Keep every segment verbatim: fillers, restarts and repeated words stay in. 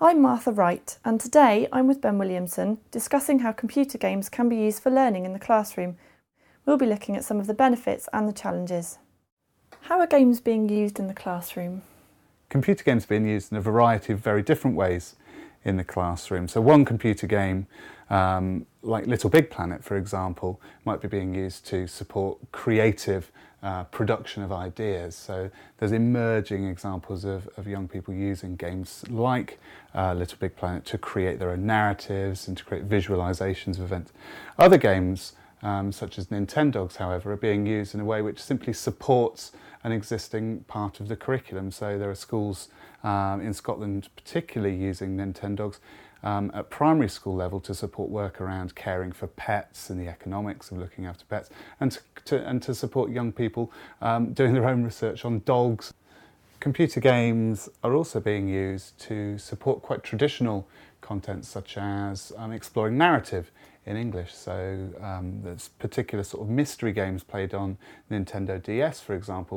I'm Martha Wright, and today I'm with Ben Williamson discussing how computer games can be used for learning in the classroom. We'll be looking at some of the benefits and the challenges. How are games being used in the classroom? Computer games are being used in a variety of very different ways in the classroom. So one computer game, um, like Little Big Planet, for example, might be being used to support creative uh, production of ideas. So there's emerging examples of, of young people using games like uh, Little Big Planet to create their own narratives and to create visualizations of events. Other games, um, such as Nintendogs, however, are being used in a way which simply supports an existing part of the curriculum. So there are schools um, in Scotland particularly using Nintendogs um, at primary school level to support work around caring for pets and the economics of looking after pets, and to, to, and to support young people um, doing their own research on dogs. Computer games are also being used to support quite traditional content, such as um, exploring narrative in English. So um, there's particular sort of mystery games played on Nintendo D S, for example,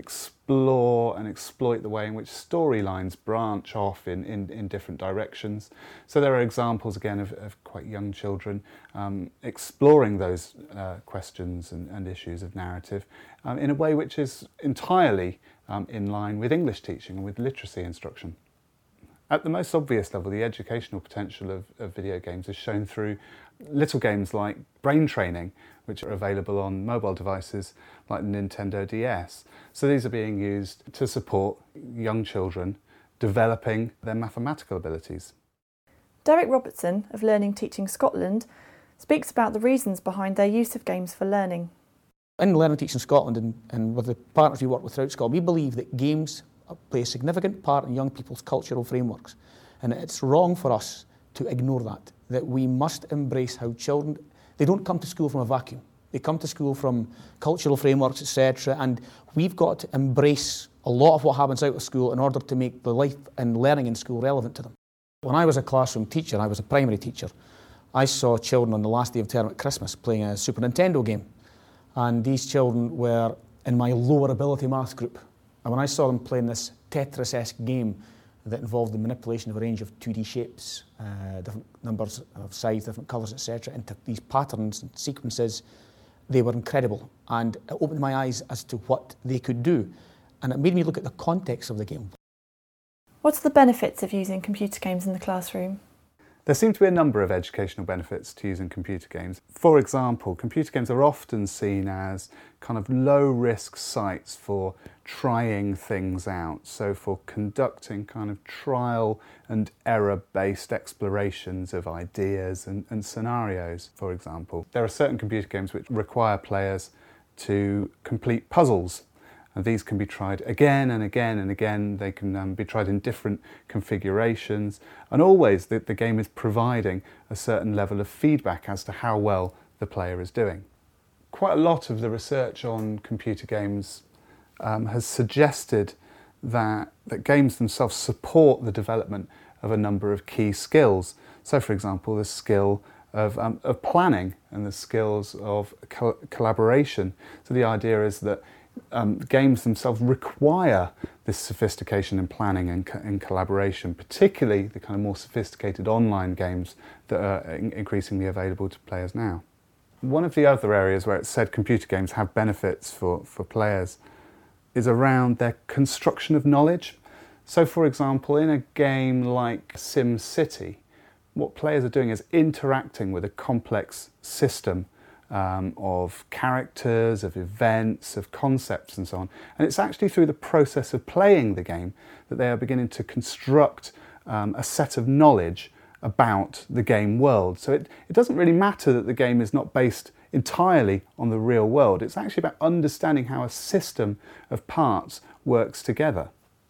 explore and exploit the way in which storylines branch off in, in, in different directions. So there are examples again of, of quite young children um, exploring those uh, questions and, and issues of narrative um, in a way which is entirely um, in line with English teaching and with literacy instruction. At the most obvious level, the educational potential of, of video games is shown through little games like Brain Training, which are available on mobile devices like the Nintendo D S. So these are being used to support young children developing their mathematical abilities. Derek Robertson of Learning Teaching Scotland speaks about the reasons behind their use of games for learning. In Learning Teaching Scotland and, and with the partners we work with throughout Scotland, we believe that games play a significant part in young people's cultural frameworks, and it's wrong for us to ignore that, that we must embrace how children, they don't come to school from a vacuum, they come to school from cultural frameworks, et cetera, and we've got to embrace a lot of what happens out of school in order to make the life and learning in school relevant to them. When I was a classroom teacher, I was a primary teacher, I saw children on the last day of term at Christmas playing a Super Nintendo game, and these children were in my lower ability maths group. And when I saw them playing this Tetris-esque game that involved the manipulation of a range of two D shapes, uh, different numbers of size, different colours, et cetera, into these patterns and sequences, they were incredible. And it opened my eyes as to what they could do. And it made me look at the context of the game. What are the benefits of using computer games in the classroom? There seem to be a number of educational benefits to using computer games. For example, computer games are often seen as kind of low-risk sites for trying things out, so for conducting kind of trial and error-based explorations of ideas and, and scenarios, for example. There are certain computer games which require players to complete puzzles. And these can be tried again and again and again. They can um, be tried in different configurations. And always the, the game is providing a certain level of feedback as to how well the player is doing. Quite a lot of the research on computer games um, has suggested that, that games themselves support the development of a number of key skills. So, for example, the skill of, um, of planning and the skills of co- collaboration. So the idea is that Um, games themselves require this sophistication in planning and, co- and collaboration, particularly the kind of more sophisticated online games that are in- increasingly available to players now. One of the other areas where it's said computer games have benefits for, for players is around their construction of knowledge. So, for example, in a game like SimCity, what players are doing is interacting with a complex system Um, of characters, of events, of concepts and so on. And it's actually through the process of playing the game that they are beginning to construct um, a set of knowledge about the game world. So it, it doesn't really matter that the game is not based entirely on the real world. It's actually about understanding how a system of parts works together.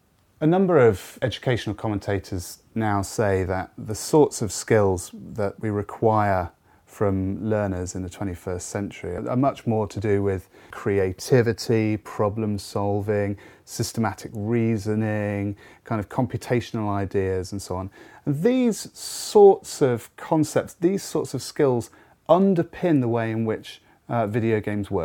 A number of educational commentators now say that the sorts of skills that we require from learners in the twenty-first century are much more to do with creativity, problem solving, systematic reasoning, kind of computational ideas and so on. And these sorts of concepts, these sorts of skills underpin the way in which uh, video games work.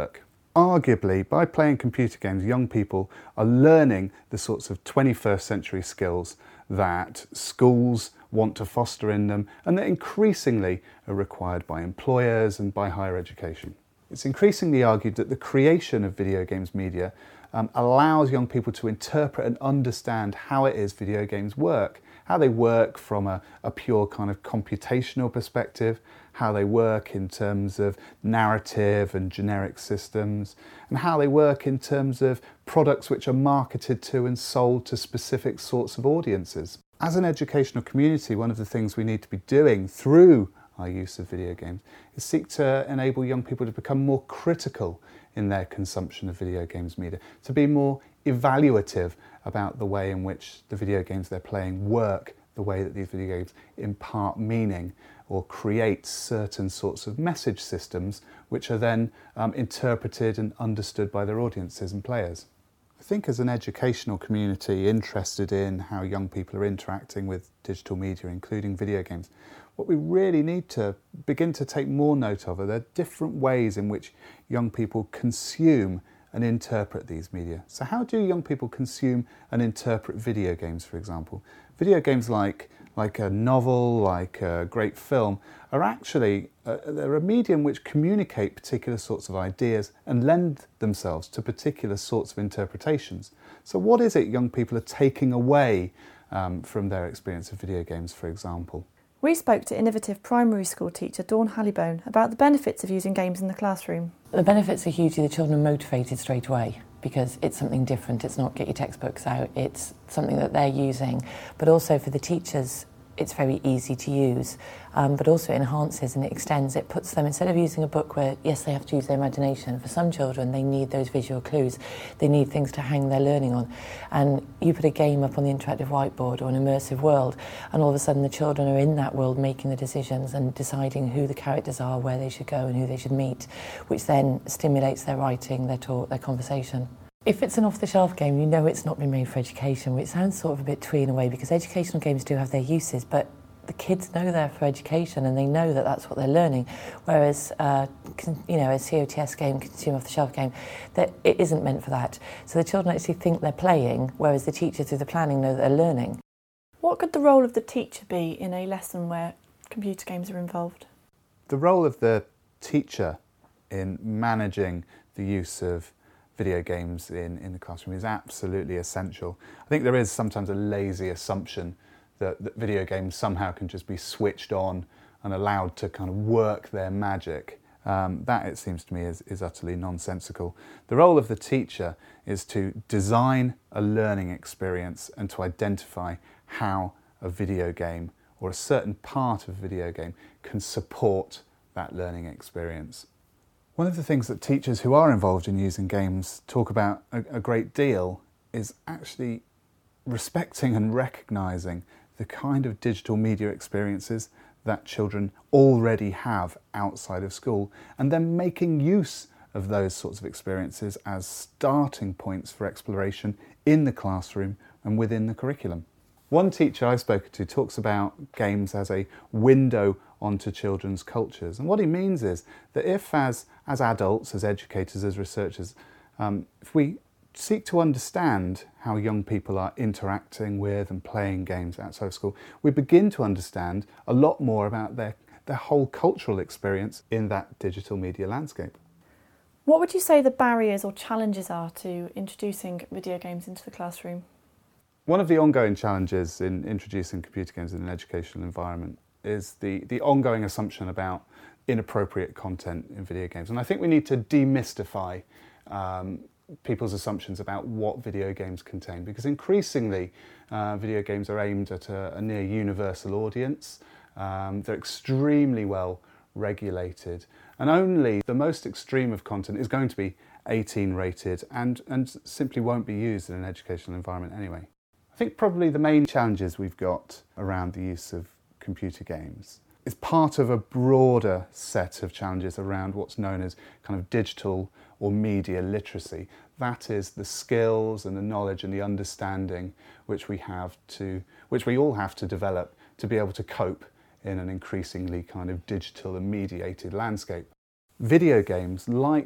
Arguably, by playing computer games, young people are learning the sorts of twenty-first century skills that schools want to foster in them and that increasingly are required by employers and by higher education. It's increasingly argued that the creation of video games media um, allows young people to interpret and understand how it is video games work, how they work from a, a pure kind of computational perspective, how they work in terms of narrative and generic systems, and how they work in terms of products which are marketed to and sold to specific sorts of audiences. As an educational community, one of the things we need to be doing through our use of video games is seek to enable young people to become more critical in their consumption of video games media, to be more evaluative about the way in which the video games they're playing work, the way that these video games impart meaning or create certain sorts of message systems which are then um, interpreted and understood by their audiences and players. I think as an educational community interested in how young people are interacting with digital media, including video games, what we really need to begin to take more note of are the different ways in which young people consume and interpret these media. So how do young people consume and interpret video games, for example? Video games like, like a novel, like a great film, are actually uh, they're a medium which communicate particular sorts of ideas and lend themselves to particular sorts of interpretations. So what is it young people are taking away um, from their experience of video games, for example? We spoke to innovative primary school teacher Dawn Hallibone about the benefits of using games in the classroom. The benefits are hugely. The children are motivated straight away because it's something different. It's not get your textbooks out, it's something that they're using. But also for the teachers, it's very easy to use, um, but also it enhances and it extends. It puts them, instead of using a book where, yes, they have to use their imagination, for some children they need those visual clues, they need things to hang their learning on. And you put a game up on the interactive whiteboard or an immersive world, and all of a sudden the children are in that world making the decisions and deciding who the characters are, where they should go and who they should meet, which then stimulates their writing, their talk, their conversation. If it's an off-the-shelf game, you know it's not been made for education, which sounds sort of a bit twee in a way, because educational games do have their uses, but the kids know they're for education and they know that that's what they're learning, whereas uh, con- you know, a C O T S game, consumer off-the-shelf game, that it isn't meant for that. So the children actually think they're playing, whereas the teachers through the planning know that they're learning. What could the role of the teacher be in a lesson where computer games are involved? The role of the teacher in managing the use of video games in, in the classroom is absolutely essential. I think there is sometimes a lazy assumption that, that video games somehow can just be switched on and allowed to kind of work their magic. Um, that, it seems to me, is, is utterly nonsensical. The role of the teacher is to design a learning experience and to identify how a video game or a certain part of a video game can support that learning experience. One of the things that teachers who are involved in using games talk about a, a great deal is actually respecting and recognising the kind of digital media experiences that children already have outside of school, and then making use of those sorts of experiences as starting points for exploration in the classroom and within the curriculum. One teacher I've spoken to talks about games as a window onto children's cultures. And what he means is that if as, as adults, as educators, as researchers, um, if we seek to understand how young people are interacting with and playing games outside of school, we begin to understand a lot more about their, their whole cultural experience in that digital media landscape. What would you say the barriers or challenges are to introducing video games into the classroom? One of the ongoing challenges in introducing computer games in an educational environment is the, the ongoing assumption about inappropriate content in video games. And I think we need to demystify um, people's assumptions about what video games contain, because increasingly uh, video games are aimed at a, a near universal audience. Um, they're extremely well regulated, and only the most extreme of content is going to be eighteen rated and, and simply won't be used in an educational environment anyway. I think probably the main challenges we've got around the use of computer games is part of a broader set of challenges around what's known as kind of digital or media literacy. That is the skills and the knowledge and the understanding which we have to, which we all have to develop to be able to cope in an increasingly kind of digital and mediated landscape. Video games, like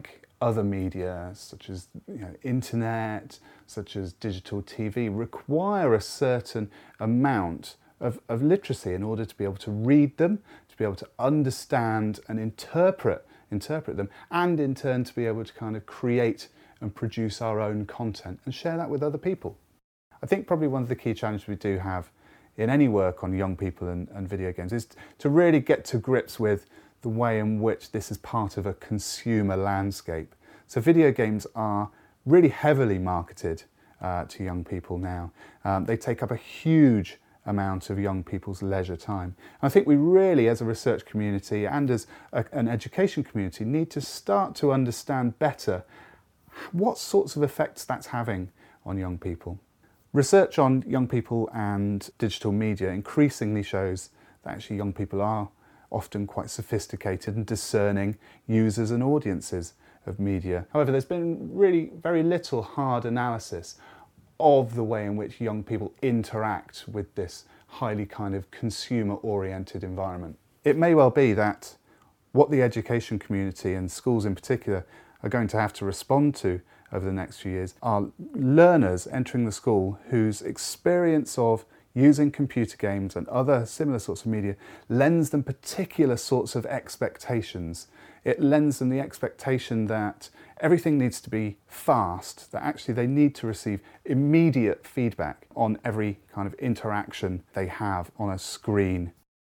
other media, such as you know, internet, such as digital T V, require a certain amount of, of literacy in order to be able to read them, to be able to understand and interpret, interpret them, and in turn to be able to kind of create and produce our own content and share that with other people. I think probably one of the key challenges we do have in any work on young people and, and video games is to really get to grips with the way in which this is part of a consumer landscape. So video games are really heavily marketed uh, to young people now. Um, they take up a huge amount of young people's leisure time. And I think we really, as a research community and as a, an education community, need to start to understand better what sorts of effects that's having on young people. Research on young people and digital media increasingly shows that actually young people are often quite sophisticated and discerning users and audiences of media. However, there's been really very little hard analysis of the way in which young people interact with this highly kind of consumer-oriented environment. It may well be that what the education community and schools in particular are going to have to respond to over the next few years are learners entering the school whose experience of using computer games and other similar sorts of media lends them particular sorts of expectations. It lends them the expectation that everything needs to be fast, that actually they need to receive immediate feedback on every kind of interaction they have on a screen.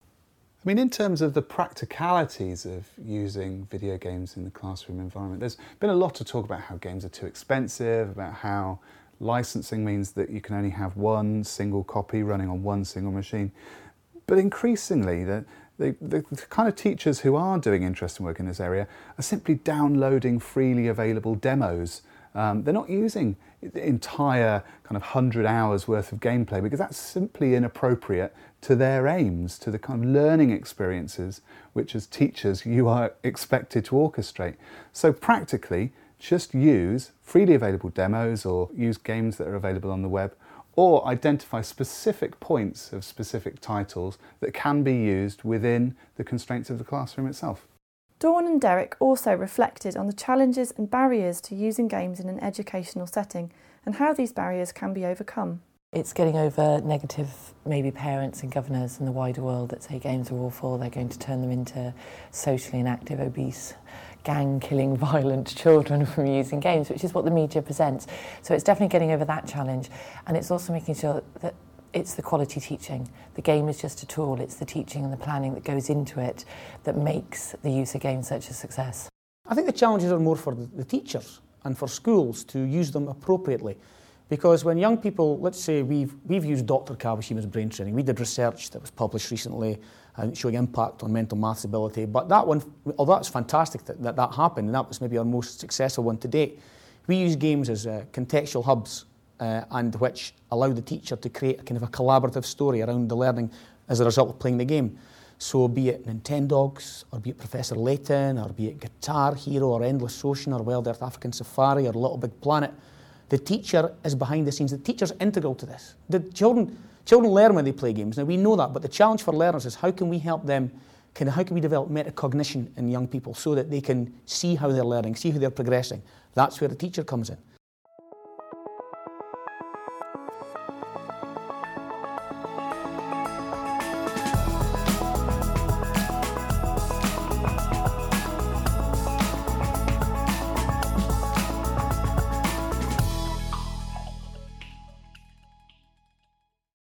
I mean, in terms of the practicalities of using video games in the classroom environment, there's been a lot of talk about how games are too expensive, about how licensing means that you can only have one single copy running on one single machine. But increasingly, the, the, the kind of teachers who are doing interesting work in this area are simply downloading freely available demos. Um, they're not using the entire kind of one hundred hours worth of gameplay because that's simply inappropriate to their aims, to the kind of learning experiences which as teachers you are expected to orchestrate. So practically, just use freely available demos or use games that are available on the web, or identify specific points of specific titles that can be used within the constraints of the classroom itself. Dawn and Derek also reflected on the challenges and barriers to using games in an educational setting and how these barriers can be overcome. It's getting over negative, maybe parents and governors in the wider world that say games are awful, they're going to turn them into socially inactive, obese, gang-killing, violent children from using games, which is what the media presents. So it's definitely getting over that challenge, and it's also making sure that it's the quality teaching. The game is just a tool, it's the teaching and the planning that goes into it that makes the use of games such a success. I think the challenges are more for the, the teachers and for schools to use them appropriately. Because when young people, let's say we've, we've used Doctor Kawashima's brain training. We did research that was published recently uh, showing impact on mental maths ability. But that one, although that's fantastic that, that that happened, and that was maybe our most successful one to date, we use games as uh, contextual hubs uh, and which allow the teacher to create a kind of a collaborative story around the learning as a result of playing the game. So be it Nintendogs, or be it Professor Layton, or be it Guitar Hero, or Endless Ocean, or Wild Earth African Safari, or Little Big Planet, the teacher is behind the scenes. The teacher's integral to this. The children, children learn when they play games. Now, we know that, but the challenge for learners is how can we help them, kind of how can we develop metacognition in young people so that they can see how they're learning, see how they're progressing. That's where the teacher comes in.